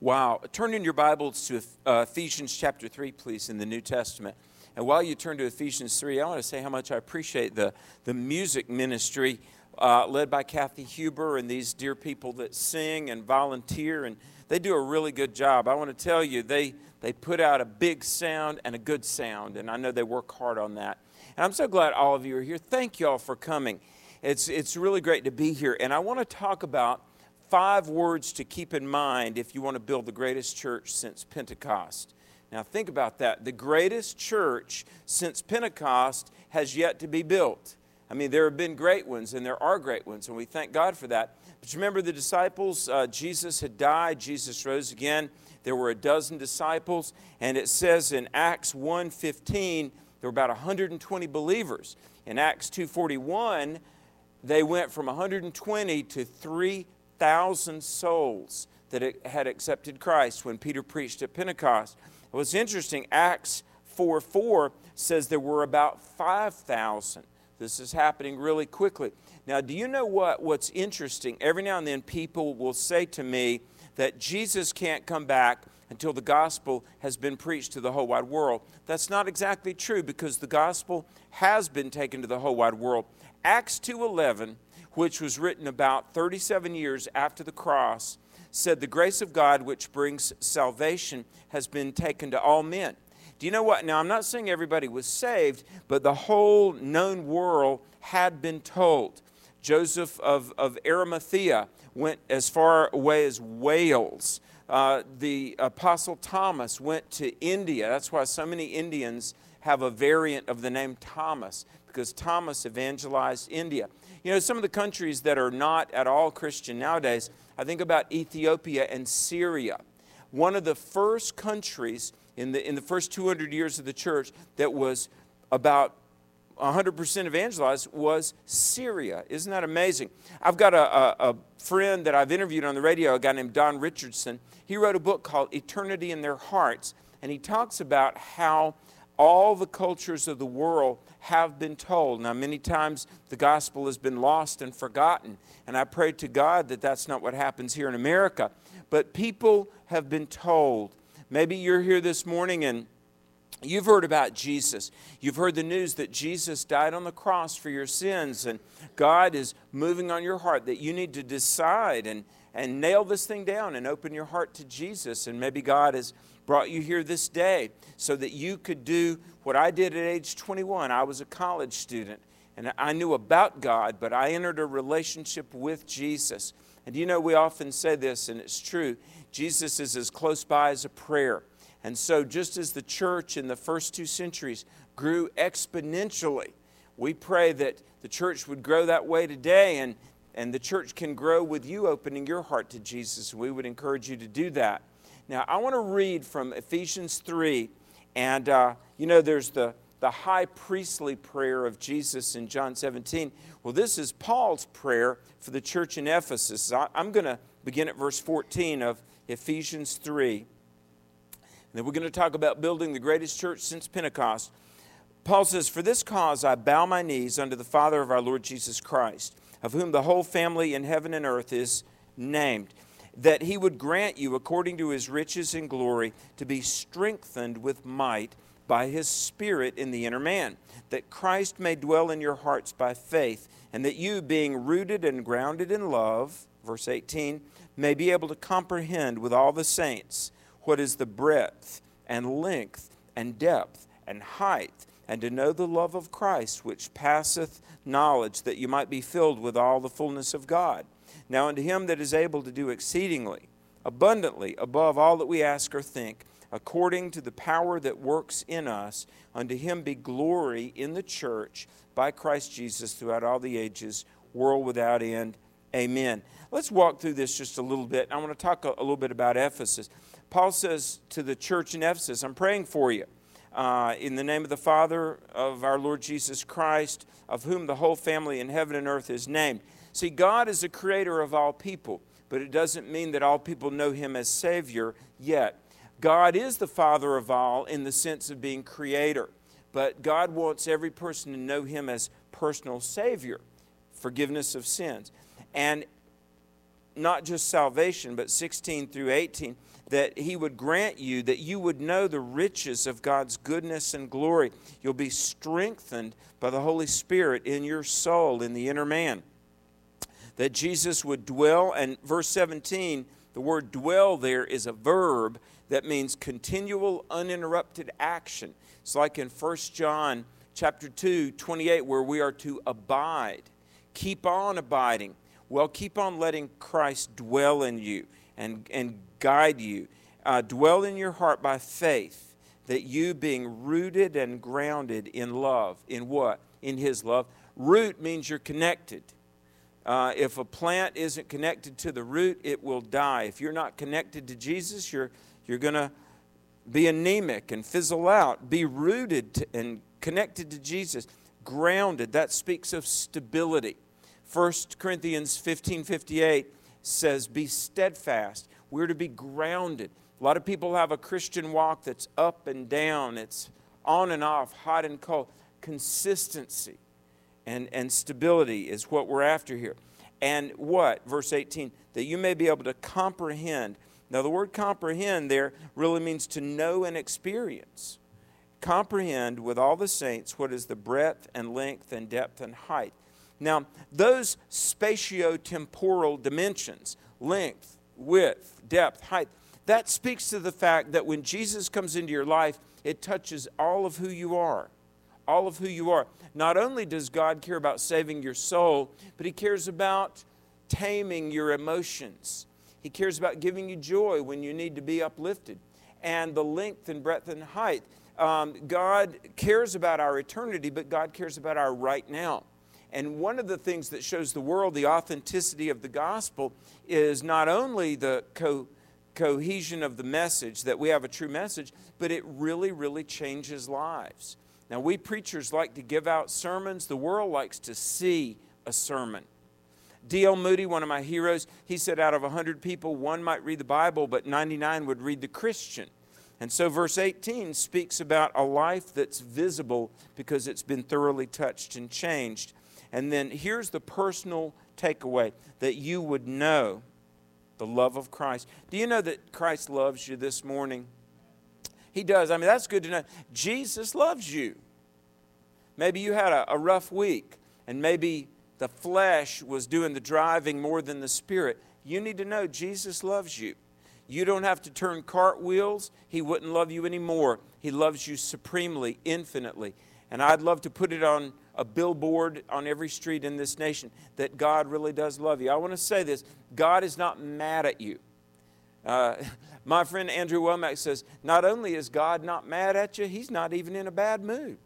Wow. Turn in your Bibles to Ephesians chapter 3, please, in the New Testament. And while you turn to Ephesians 3, I want to say how much I appreciate the music ministry led by Kathy Huber and these dear people that sing and volunteer. And they do a really good job. I want to tell you, they put out a big sound and a good sound. And I know they work hard on that. And I'm so glad all of you are here. Thank you all for coming. It's really great to be here. And I want to talk about 5 words to keep in mind if you want to build the greatest church since Pentecost. Now think about that. The greatest church since Pentecost has yet to be built. I mean, there have been great ones, and there are great ones, and we thank God for that. But you remember the disciples? Jesus had died. Jesus rose again. There were a dozen disciples, and it says in Acts 1:15, there were about 120 believers. In Acts 2:41, they went from 120 to 3,000 souls that had accepted Christ when Peter preached at Pentecost. What's interesting, Acts 4:4 says there were about 5,000. This is happening really quickly. Now, do you know what's interesting? Every now and then people will say to me that Jesus can't come back until the gospel has been preached to the whole wide world. That's not exactly true because the gospel has been taken to the whole wide world. Acts 2:11, which was written about 37 years after the cross, said the grace of God which brings salvation has been taken to all men. Do you know what? Now, I'm not saying everybody was saved, but the whole known world had been told. Joseph of Arimathea went as far away as Wales. The Apostle Thomas went to India. That's why so many Indians have a variant of the name Thomas, because Thomas evangelized India. You know, some of the countries that are not at all Christian nowadays, I think about Ethiopia and Syria. One of the first countries in the first 200 years of the church that was about 100% evangelized was Syria. Isn't that amazing? I've got a friend that I've interviewed on the radio, a guy named Don Richardson. He wrote a book called Eternity in Their Hearts, and he talks about how all the cultures of the world have been told. Now, many times the gospel has been lost and forgotten, and I pray to God that that's not what happens here in America. But people have been told. Maybe you're here this morning and you've heard about Jesus. You've heard the news that Jesus died on the cross for your sins, and God is moving on your heart that you need to decide and nail this thing down and open your heart to Jesus. And maybe God has brought you here this day so that you could do what I did at age 21. I was a college student, and I knew about God, but I entered a relationship with Jesus. And you know, we often say this, and it's true, Jesus is as close by as a prayer. And so just as the church in the first 2 centuries grew exponentially, we pray that the church would grow that way today, and the church can grow with you opening your heart to Jesus. We would encourage you to do that. Now, I want to read from Ephesians 3, and you know, there's the high priestly prayer of Jesus in John 17. Well, this is Paul's prayer for the church in Ephesus. I'm going to begin at verse 14 of Ephesians 3. And then we're going to talk about building the greatest church since Pentecost. Paul says, "For this cause I bow my knees unto the Father of our Lord Jesus Christ, of whom the whole family in heaven and earth is named, that he would grant you, according to his riches and glory, to be strengthened with might by his Spirit in the inner man, that Christ may dwell in your hearts by faith, and that you, being rooted and grounded in love," verse 18, "may be able to comprehend with all the saints what is the breadth and length and depth and height, and to know the love of Christ, which passeth knowledge, that you might be filled with all the fullness of God. Now unto him that is able to do exceedingly, abundantly, above all that we ask or think, according to the power that works in us, unto him be glory in the church by Christ Jesus throughout all the ages, world without end. Amen." Let's walk through this just a little bit. I want to talk a little bit about Ephesus. Paul says to the church in Ephesus, "I'm praying for you. In the name of the Father of our Lord Jesus Christ, of whom the whole family in heaven and earth is named." See, God is the creator of all people, but it doesn't mean that all people know him as Savior yet. God is the Father of all in the sense of being creator, but God wants every person to know him as personal Savior, forgiveness of sins. And not just salvation, but 16 through 18, that he would grant you that you would know the riches of God's goodness and glory. You'll be strengthened by the Holy Spirit in your soul, in the inner man. That Jesus would dwell, and verse 17, the word dwell there is a verb that means continual, uninterrupted action. It's like in 1 John chapter 2, 28, where we are to abide. Keep on abiding. Well, keep on letting Christ dwell in you and guide you. Dwell in your heart by faith, that you being rooted and grounded in love. In what? In His love. Root means you're connected. If a plant isn't connected to the root, it will die. If you're not connected to Jesus, you're going to be anemic and fizzle out. Be rooted and connected to Jesus. Grounded, that speaks of stability. 1 Corinthians 15:58 says, be steadfast. We're to be grounded. A lot of people have a Christian walk that's up and down. It's on and off, hot and cold. Consistency and stability is what we're after here. And what? Verse 18, that you may be able to comprehend. Now, the word comprehend there really means to know and experience. Comprehend with all the saints what is the breadth and length and depth and height. Now, those spatio-temporal dimensions, length, width, depth, height, that speaks to the fact that when Jesus comes into your life, it touches all of who you are. All of who you are. Not only does God care about saving your soul, but He cares about taming your emotions. He cares about giving you joy when you need to be uplifted. And the length and breadth and height. God cares about our eternity, but God cares about our right now. And one of the things that shows the world the authenticity of the gospel is not only the cohesion of the message, that we have a true message, but it really, really changes lives. Now, we preachers like to give out sermons. The world likes to see a sermon. D.L. Moody, one of my heroes, he said out of 100 people, one might read the Bible, but 99 would read the Christian. And so verse 18 speaks about a life that's visible because it's been thoroughly touched and changed. And then here's the personal takeaway, that you would know the love of Christ. Do you know that Christ loves you this morning? He does. I mean, that's good to know. Jesus loves you. Maybe you had a rough week, and maybe the flesh was doing the driving more than the Spirit. You need to know Jesus loves you. You don't have to turn cartwheels. He wouldn't love you anymore. He loves you supremely, infinitely. And I'd love to put it on a billboard on every street in this nation that God really does love you. I want to say this. God is not mad at you. My friend Andrew Womack says, not only is God not mad at you, He's not even in a bad mood.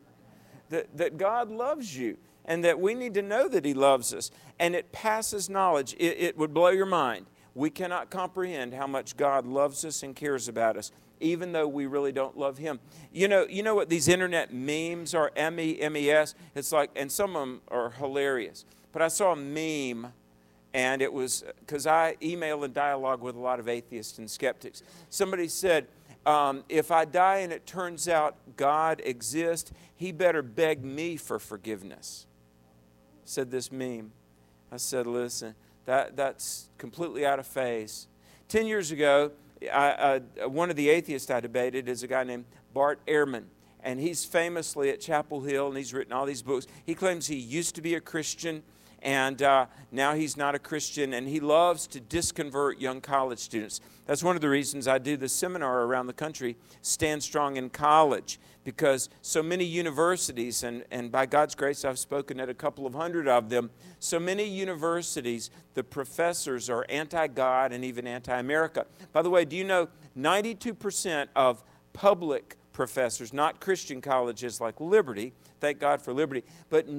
That God loves you, and that we need to know that He loves us. And it passes knowledge. It would blow your mind. We cannot comprehend how much God loves us and cares about us, even though we really don't love Him. You know what these internet memes are? M-E-M-E-S. It's like, and some of them are hilarious. But I saw a meme, and it was, because I email and dialogue with a lot of atheists and skeptics. Somebody said, if I die and it turns out God exists, He better beg me for forgiveness. Said this meme. I said, listen, that's completely out of phase. 10 years ago, one of the atheists I debated is a guy named Bart Ehrman. And he's famously at Chapel Hill, and he's written all these books. He claims he used to be a Christian, and now he's not a Christian, and he loves to disconvert young college students. That's one of the reasons I do the seminar around the country, Stand Strong in College, because so many universities, and by God's grace I've spoken at a couple of hundred of them, so many universities, the professors are anti-God and even anti-America. By the way, do you know 92% of public professors, not Christian colleges like Liberty, thank God for Liberty, but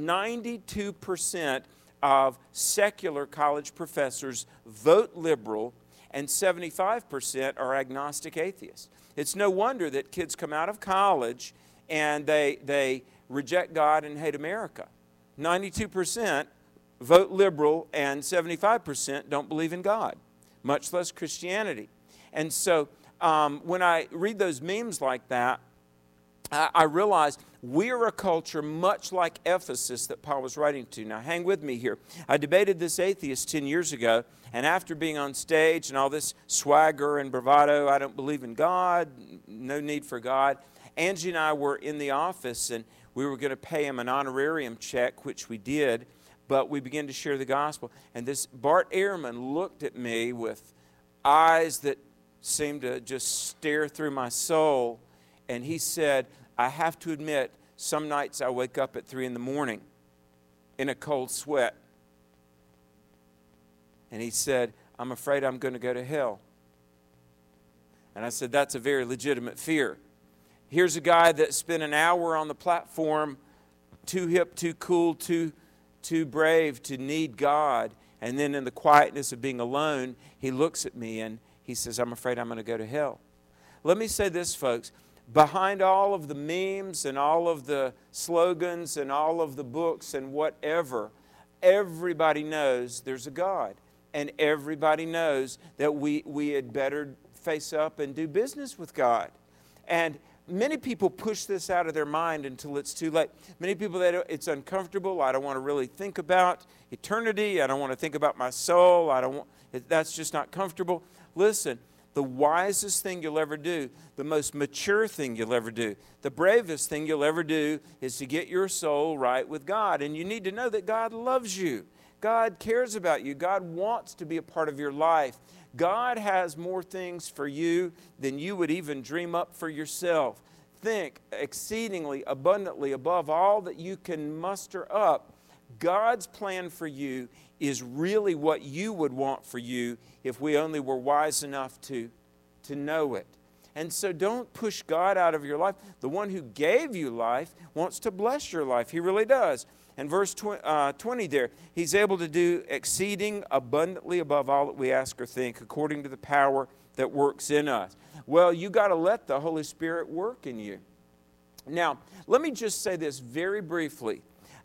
92% of secular college professors vote liberal, and 75% are agnostic atheists. It's no wonder that kids come out of college and they reject God and hate America. 92% vote liberal and 75% don't believe in God, much less Christianity. And so when I read those memes like that, I realized we're a culture much like Ephesus that Paul was writing to. Now, hang with me here. I debated this atheist 10 years ago, and after being on stage and all this swagger and bravado, I don't believe in God, no need for God, Angie and I were in the office, and we were going to pay him an honorarium check, which we did, but we began to share the gospel. And this Bart Ehrman looked at me with eyes that seemed to just stare through my soul, and he said, I have to admit, some nights I wake up at 3 in the morning in a cold sweat. And he said, I'm afraid I'm going to go to hell. And I said, that's a very legitimate fear. Here's a guy that spent an hour on the platform, too hip, too cool, too brave to need God. And then in the quietness of being alone, he looks at me and he says, I'm afraid I'm going to go to hell. Let me say this, folks. Behind all of the memes and all of the slogans and all of the books and whatever, everybody knows there's a God. And everybody knows that we had better face up and do business with God. And many people push this out of their mind until it's too late. Many people, it's uncomfortable. I don't want to really think about eternity. I don't want to think about my soul. That's just not comfortable. Listen. The wisest thing you'll ever do, the most mature thing you'll ever do, the bravest thing you'll ever do is to get your soul right with God. And you need to know that God loves you. God cares about you. God wants to be a part of your life. God has more things for you than you would even dream up for yourself. Think exceedingly abundantly above all that you can muster up. God's plan for you is really what you would want for you if we only were wise enough to know it. And so don't push God out of your life. The one who gave you life wants to bless your life. He really does. And verse 20 there, He's able to do exceeding abundantly above all that we ask or think, according to the power that works in us. Well, you got to let the Holy Spirit work in you. Now, let me just say this very briefly.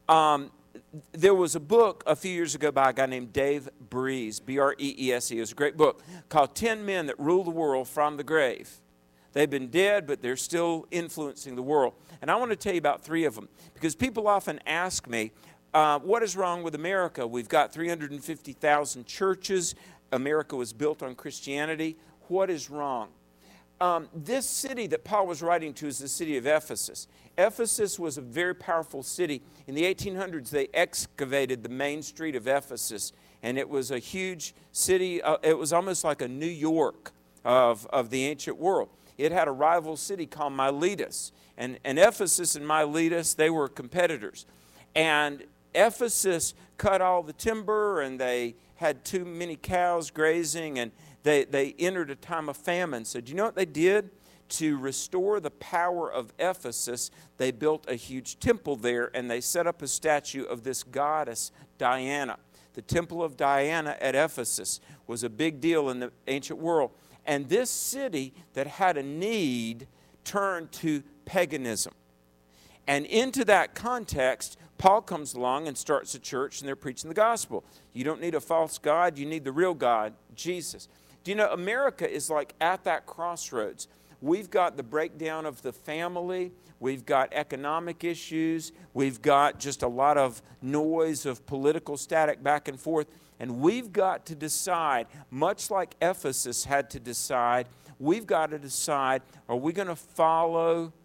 There was a book a few years ago by a guy named Dave Breeze, B-R-E-E-S-E. It was a great book called 10 Men That Rule the World from the Grave. They've been dead, but they're still influencing the world. And I want to tell you about 3 of them, because people often ask me, what is wrong with America? We've got 350,000 churches. America was built on Christianity. What is wrong? This city that Paul was writing to is the city of Ephesus. Ephesus was a very powerful city. In the 1800s, they excavated the main street of Ephesus, and it was a huge city. It was almost like a New York of the ancient world. It had a rival city called Miletus, and Ephesus and Miletus, they were competitors. And Ephesus cut all the timber, and they had too many cows grazing, and they entered a time of famine. So do you know what they did? To restore the power of Ephesus, they built a huge temple there, and they set up a statue of this goddess, Diana. The temple of Diana at Ephesus was a big deal in the ancient world. And this city that had a need turned to paganism. And into that context, Paul comes along and starts a church, and they're preaching the gospel. You don't need a false God, you need the real God, Jesus. Do you know, America is like at that crossroads. We've got the breakdown of the family. We've got economic issues. We've got just a lot of noise of political static back and forth. And we've got to decide, much like Ephesus had to decide, we've got to decide, are we going to follow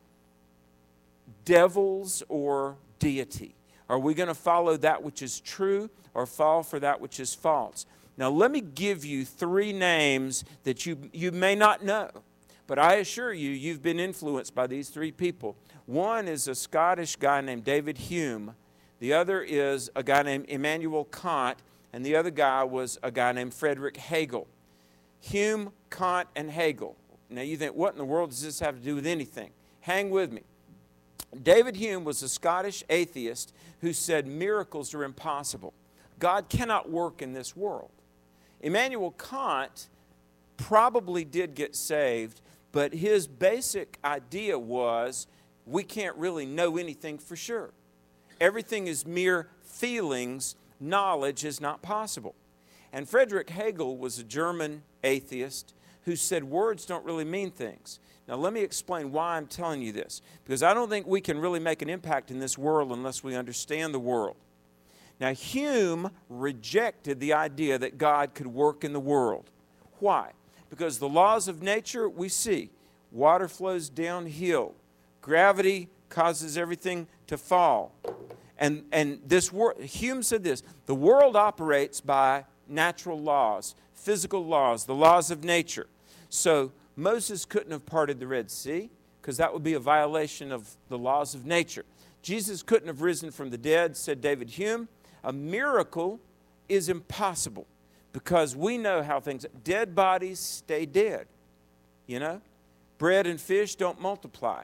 devils or deity? Are we going to follow that which is true or fall for that which is false? Now, let me give you 3 names that you may not know. But I assure you, you've been influenced by these 3 people. One is a Scottish guy named David Hume. The other is a guy named Immanuel Kant. And the other guy was a guy named Friedrich Hegel. Hume, Kant, and Hegel. Now you think, what in the world does this have to do with anything? Hang with me. David Hume was a Scottish atheist who said miracles are impossible. God cannot work in this world. Immanuel Kant probably did get saved, but his basic idea was we can't really know anything for sure. Everything is mere feelings. Knowledge is not possible. And Friedrich Hegel was a German atheist who said words don't really mean things. Now, let me explain why I'm telling you this. Because I don't think we can really make an impact in this world unless we understand the world. Now, Hume rejected the idea that God could work in the world. Why? Because the laws of nature, we see. Water flows downhill. Gravity causes everything to fall. And Hume said this, the world operates by natural laws, physical laws, the laws of nature. So Moses couldn't have parted the Red Sea because that would be a violation of the laws of nature. Jesus couldn't have risen from the dead, said David Hume. A miracle is impossible because we know how dead bodies stay dead. You know, bread and fish don't multiply.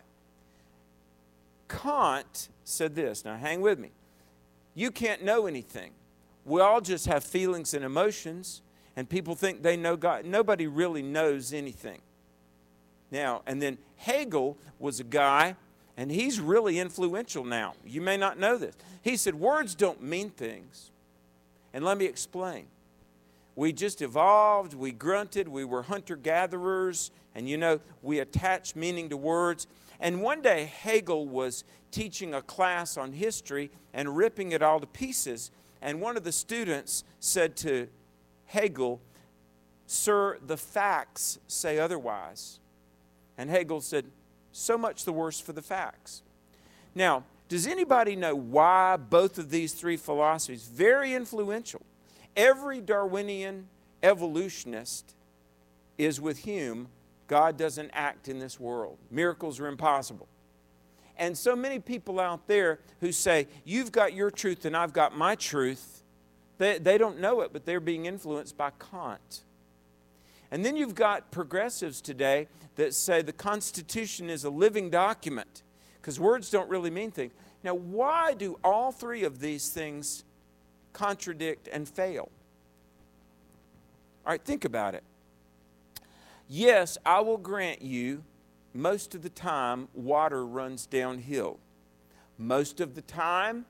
Kant said this, now hang with me. You can't know anything. We all just have feelings and emotions, and people think they know God. Nobody really knows anything. Now, and then Hegel was a guy, and he's really influential now. You may not know this. He said, words don't mean things. And let me explain. We just evolved, we grunted, we were hunter-gatherers, and you know, we attach meaning to words. And one day Hegel was teaching a class on history and ripping it all to pieces. And one of the students said to Hegel, "Sir, the facts say otherwise." And Hegel said, "So much the worse for the facts." Now, does anybody know why both of these three philosophies, very influential? Every Darwinian evolutionist is with Hume. God doesn't act in this world. Miracles are impossible. And so many people out there who say, you've got your truth and I've got my truth, they don't know it, but they're being influenced by Kant. And then you've got progressives today that say the Constitution is a living document because words don't really mean things. Now, why do all three of these things contradict and fail? All right, think about it. Yes, I will grant you, most of the time, water runs downhill. Most of the time,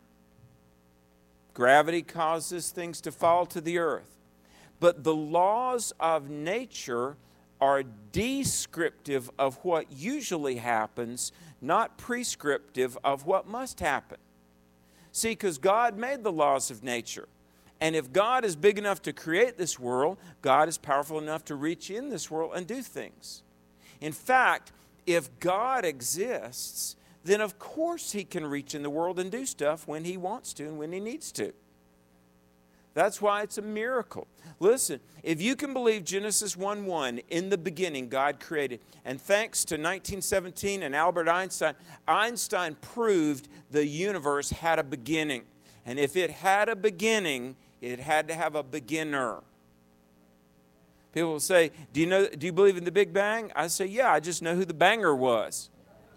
gravity causes things to fall to the earth. But the laws of nature are descriptive of what usually happens, not prescriptive of what must happen. See, because God made the laws of nature. And if God is big enough to create this world, God is powerful enough to reach in this world and do things. In fact, if God exists, then of course He can reach in the world and do stuff when He wants to and when He needs to. That's why it's a miracle. Listen, if you can believe Genesis 1:1, in the beginning God created, and thanks to 1917 and Albert Einstein, Einstein proved the universe had a beginning. And if it had a beginning, it had to have a beginner. People will say, do you believe in the Big Bang? I say, yeah, I just know who the banger was.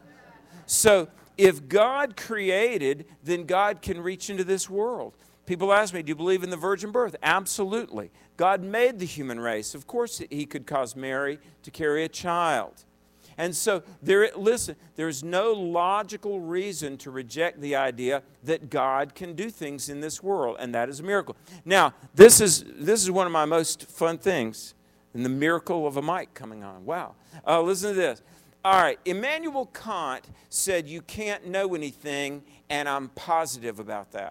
So if God created, then God can reach into this world. People ask me, do you believe in the virgin birth? Absolutely. God made the human race. Of course He could cause Mary to carry a child. And so, there's no logical reason to reject the idea that God can do things in this world, and that is a miracle. Now, this is one of my most fun things, and the miracle of a mic coming on. Wow. Listen to this. All right, Immanuel Kant said you can't know anything, and I'm positive about that.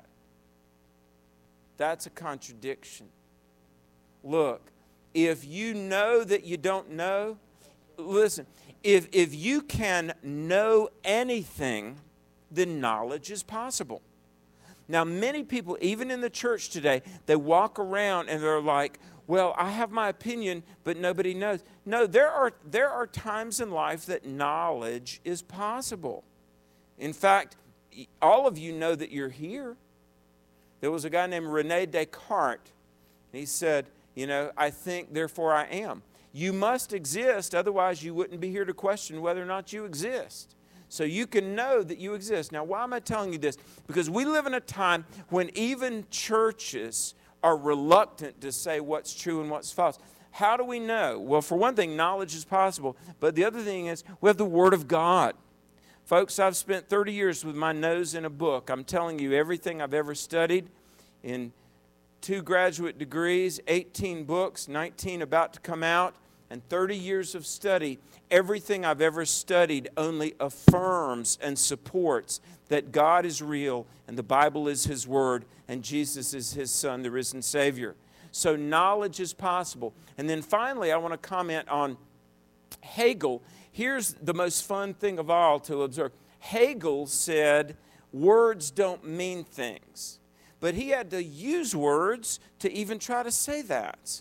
That's a contradiction. Look, if you know that you don't know, listen, if you can know anything, then knowledge is possible. Now, many people, even in the church today, they walk around and they're like, well, I have my opinion, but nobody knows. No, there are times in life that knowledge is possible. In fact, all of you know that you're here. There was a guy named René Descartes. And he said, I think, therefore I am. You must exist, otherwise you wouldn't be here to question whether or not you exist. So you can know that you exist. Now, why am I telling you this? Because we live in a time when even churches are reluctant to say what's true and what's false. How do we know? Well, for one thing, knowledge is possible. But the other thing is we have the Word of God. Folks, I've spent 30 years with my nose in a book. I'm telling you everything I've ever studied in 2 graduate degrees, 18 books, 19 about to come out. and 30 years of study, everything I've ever studied only affirms and supports that God is real and the Bible is His Word and Jesus is His Son, the risen Savior. So knowledge is possible. And then finally, I want to comment on Hegel. Here's the most fun thing of all to observe. Hegel said words don't mean things. But he had to use words to even try to say that.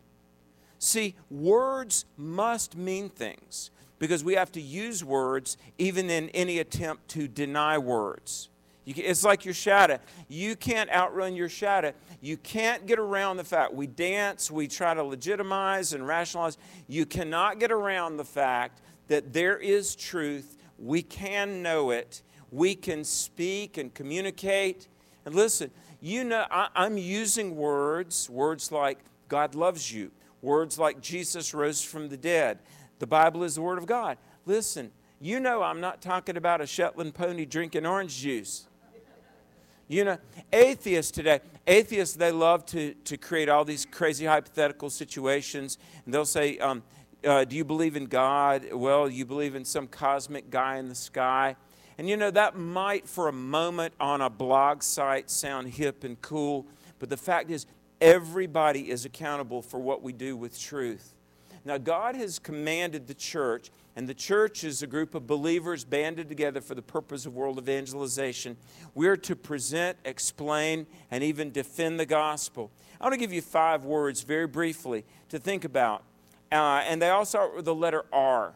See, words must mean things because we have to use words even in any attempt to deny words. It's like your shadow. You can't outrun your shadow. You can't get around the fact. We dance, we try to legitimize and rationalize. You cannot get around the fact that there is truth. We can know it. We can speak and communicate. And listen, you know, I'm using words like God loves you, words like Jesus rose from the dead. The Bible is the Word of God. Listen, you know I'm not talking about a Shetland pony drinking orange juice. You know, atheists today, they love to create all these crazy hypothetical situations. And they'll say, do you believe in God? Well, you believe in some cosmic guy in the sky. And you know, that might for a moment on a blog site sound hip and cool, but the fact is everybody is accountable for what we do with truth. Now, God has commanded the church, and the church is a group of believers banded together for the purpose of world evangelization. We're to present, explain, and even defend the gospel. I want to give you 5 words very briefly to think about. And they all start with the letter R.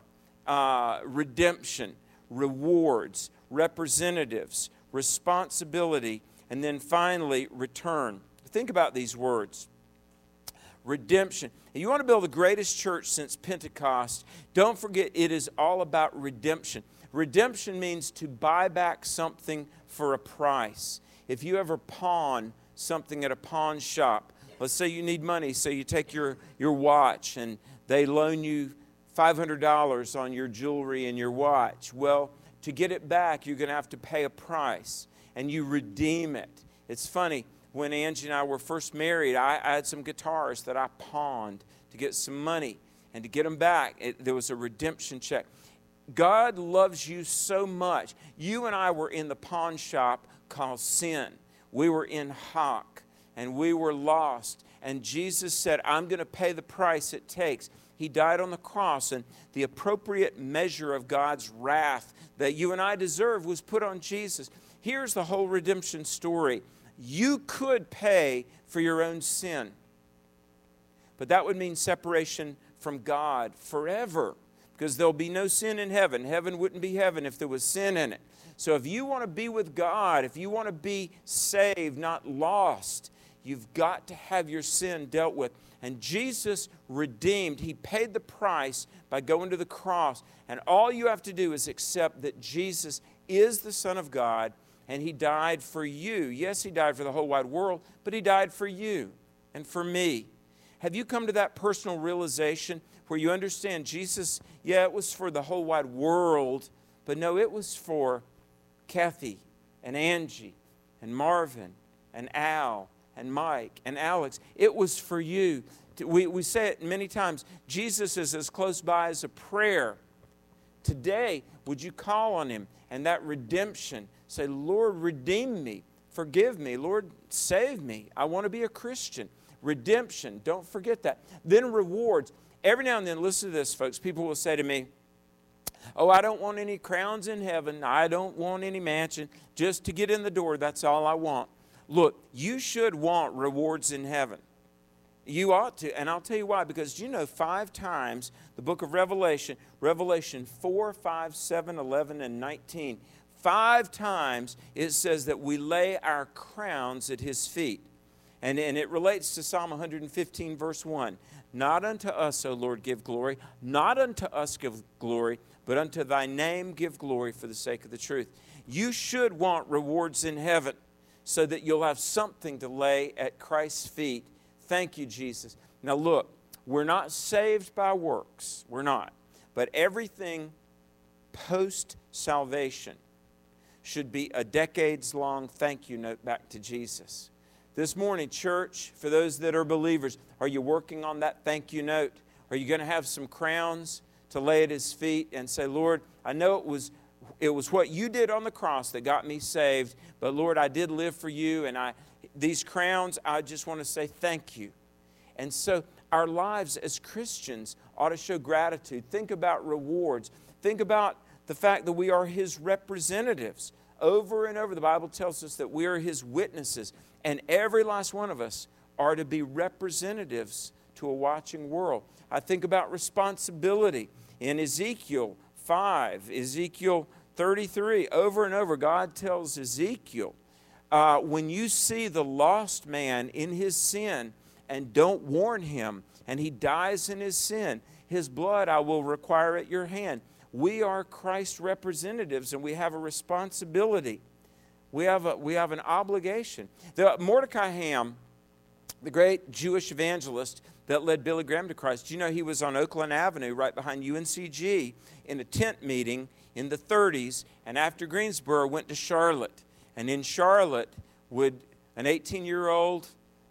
Redemption, rewards, representatives, responsibility, and then finally, return. Think about these words. Redemption. If you want to build the greatest church since Pentecost, don't forget it is all about redemption. Redemption means to buy back something for a price. If you ever pawn something at a pawn shop, let's say you need money, so you take your watch and they loan you $500 on your jewelry and your watch. Well, to get it back, you're going to have to pay a price, and you redeem it. It's funny, when Angie and I were first married, I had some guitars that I pawned to get some money, and to get them back, there was a redemption check. God loves you so much. You and I were in the pawn shop called sin. We were in hock, and we were lost, and Jesus said, I'm going to pay the price it takes. He died on the cross, and the appropriate measure of God's wrath that you and I deserve was put on Jesus. Here's the whole redemption story. You could pay for your own sin, but that would mean separation from God forever, because there'll be no sin in heaven. Heaven wouldn't be heaven if there was sin in it. So if you want to be with God, if you want to be saved, not lost, you've got to have your sin dealt with. And Jesus redeemed. He paid the price by going to the cross. And all you have to do is accept that Jesus is the Son of God, and He died for you. Yes, He died for the whole wide world, but He died for you and for me. Have you come to that personal realization where you understand Jesus, yeah, it was for the whole wide world, but no, it was for Kathy and Angie and Marvin and Al and Mike and Alex. It was for you. We say it many times. Jesus is as close by as a prayer. Today, would you call on Him and that redemption? Say, Lord, redeem me. Forgive me. Lord, save me. I want to be a Christian. Redemption. Don't forget that. Then rewards. Every now and then, listen to this, folks. People will say to me, oh, I don't want any crowns in heaven. I don't want any mansion. Just to get in the door, that's all I want. Look, you should want rewards in heaven. You ought to, and I'll tell you why. Because you know 5 times the book of Revelation, Revelation 4, 5, 7, 11, and 19, 5 times it says that we lay our crowns at His feet. And it relates to Psalm 115, verse 1. Not unto us, O Lord, give glory. Not unto us give glory, but unto Thy name give glory for the sake of the truth. You should want rewards in heaven, so that you'll have something to lay at Christ's feet. Thank you, Jesus. Now look, we're not saved by works. We're not. But everything post-salvation should be a decades-long thank you note back to Jesus. This morning, church, for those that are believers, are you working on that thank you note? Are you going to have some crowns to lay at his feet and say, Lord, I know it was what you did on the cross that got me saved, but Lord, I did live for you, and these crowns, I just want to say thank you. And so our lives as Christians ought to show gratitude. Think about rewards. Think about the fact that we are his representatives. Over and over, the Bible tells us that we are his witnesses, and every last one of us are to be representatives to a watching world. I think about responsibility. In Ezekiel 5, Ezekiel 33, over and over, God tells Ezekiel, when you see the lost man in his sin and don't warn him, and he dies in his sin, his blood I will require at your hand. We are Christ's representatives, and we have a responsibility. We have an obligation. Mordecai Ham, the great Jewish evangelist that led Billy Graham to Christ, you know he was on Oakland Avenue right behind UNCG in a tent meeting in the 30s, and after Greensboro went to Charlotte. And in Charlotte, an 18-year-old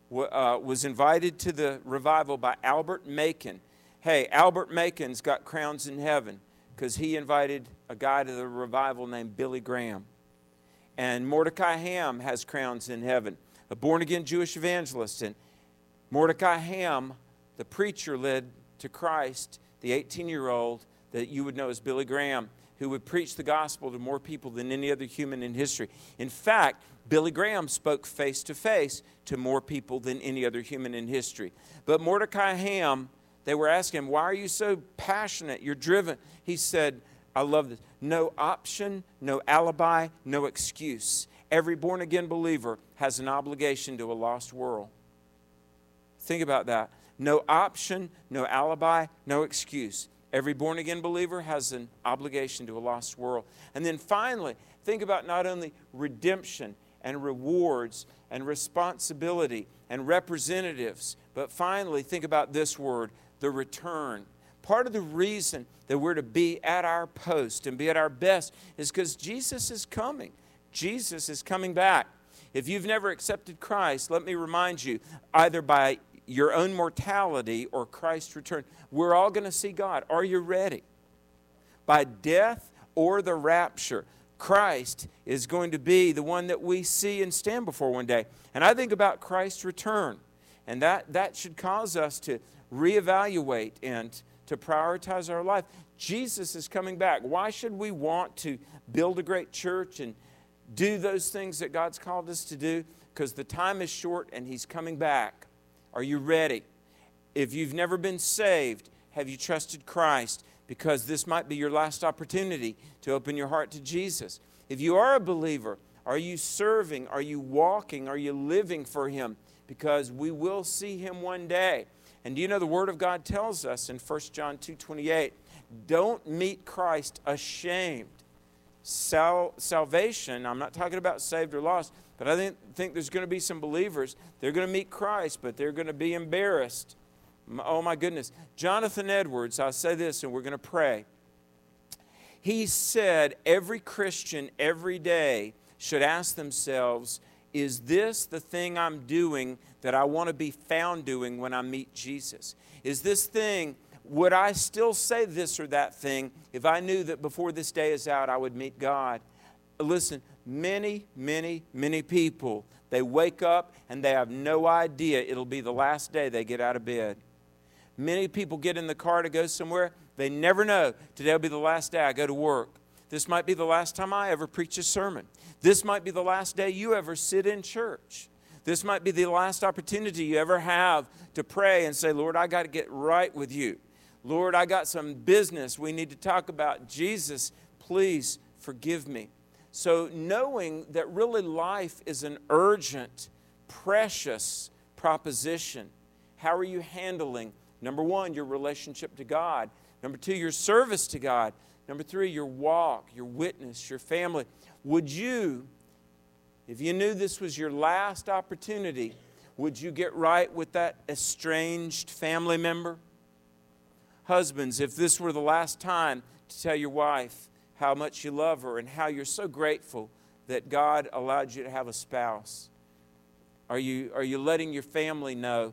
was invited to the revival by Albert Macon. Hey, Albert Macon's got crowns in heaven because he invited a guy to the revival named Billy Graham. And Mordecai Ham has crowns in heaven, a born-again Jewish evangelist. And Mordecai Ham, the preacher, led to Christ the 18-year-old that you would know as Billy Graham, who would preach the gospel to more people than any other human in history. In fact, Billy Graham spoke face-to-face to more people than any other human in history. But Mordecai Ham, they were asking him, why are you so passionate? You're driven. He said, I love this. No option, no alibi, no excuse. Every born-again believer has an obligation to a lost world. Think about that. No option, no alibi, no excuse. Every born-again believer has an obligation to a lost world. And then finally, think about not only redemption and rewards and responsibility and representatives, but finally, think about this word, the return. Part of the reason that we're to be at our post and be at our best is because Jesus is coming. Jesus is coming back. If you've never accepted Christ, let me remind you, either by your own mortality or Christ's return, we're all going to see God. Are you ready? By death or the rapture, Christ is going to be the one that we see and stand before one day. And I think about Christ's return, and that should cause us to reevaluate and to prioritize our life. Jesus is coming back. Why should we want to build a great church and do those things that God's called us to do? Because the time is short and he's coming back. Are you ready? If you've never been saved, have you trusted Christ? Because this might be your last opportunity to open your heart to Jesus. If you are a believer, are you serving? Are you walking? Are you living for him? Because we will see him one day. And do you know the Word of God tells us in 1 John 2:28, don't meet Christ ashamed. Salvation, I'm not talking about saved or lost, but I think there's going to be some believers, they're going to meet Christ, but they're going to be embarrassed. Oh my goodness. Jonathan Edwards, I'll say this and we're going to pray. He said every Christian every day should ask themselves, is this the thing I'm doing that I want to be found doing when I meet Jesus? Is this thing, would I still say this or that thing if I knew that before this day is out I would meet God? Listen, many, many, many people, they wake up and they have no idea it'll be the last day they get out of bed. Many people get in the car to go somewhere. They never know today will be the last day I go to work. This might be the last time I ever preach a sermon. This might be the last day you ever sit in church. This might be the last opportunity you ever have to pray and say, Lord, I got to get right with you. Lord, I got some business we need to talk about. Jesus, please forgive me. So knowing that really life is an urgent, precious proposition, how are you handling, number one, your relationship to God? Number two, your service to God. Number three, your walk, your witness, your family. Would you, if you knew this was your last opportunity, would you get right with that estranged family member? Husbands, if this were the last time to tell your wife how much you love her and how you're so grateful that God allowed you to have a spouse, are you letting your family know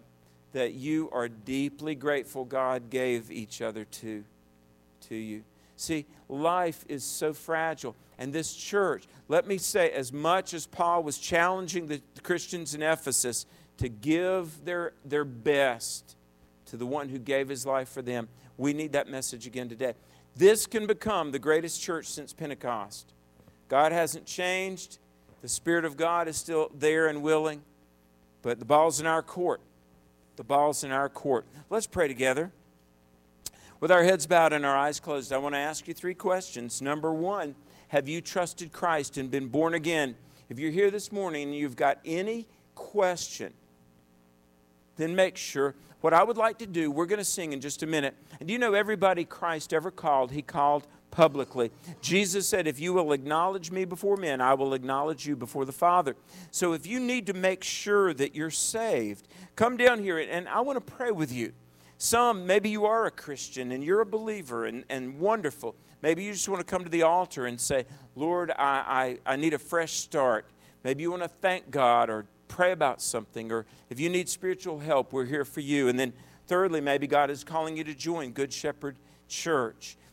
that you are deeply grateful God gave each other to you. See, life is so fragile. And this church, let me say, as much as Paul was challenging the Christians in Ephesus to give their best to the one who gave his life for them, we need that message again today. This can become the greatest church since Pentecost. God hasn't changed. The Spirit of God is still there and willing. But the ball's in our court. The ball's in our court. Let's pray together. With our heads bowed and our eyes closed, I want to ask you 3 questions. Number 1, have you trusted Christ and been born again? If you're here this morning and you've got any question, then make sure. What I would like to do, we're going to sing in just a minute. And do you know everybody Christ ever called, He called publicly. Jesus said, if you will acknowledge me before men, I will acknowledge you before the Father. So if you need to make sure that you're saved, come down here and I want to pray with you. Some, maybe you are a Christian and you're a believer and wonderful. Maybe you just want to come to the altar and say, Lord, I need a fresh start. Maybe you want to thank God or pray about something. Or if you need spiritual help, we're here for you. And then thirdly, maybe God is calling you to join Good Shepherd Church.